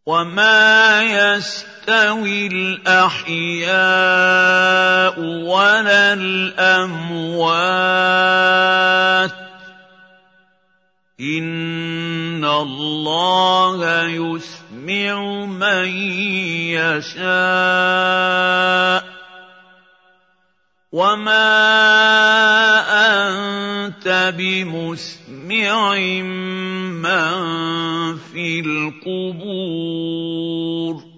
وَمَا يَسْتَوِي الْأَحْيَاءُ وَلَا الْأَمْوَاتُ ۚ إِنَّ اللَّهَ يُسْمِعُ مَن يَشَاءُ ۖ وَمَا أَنتَ بِمُسْمِعٍ مَّن فِي الْقُبُورِ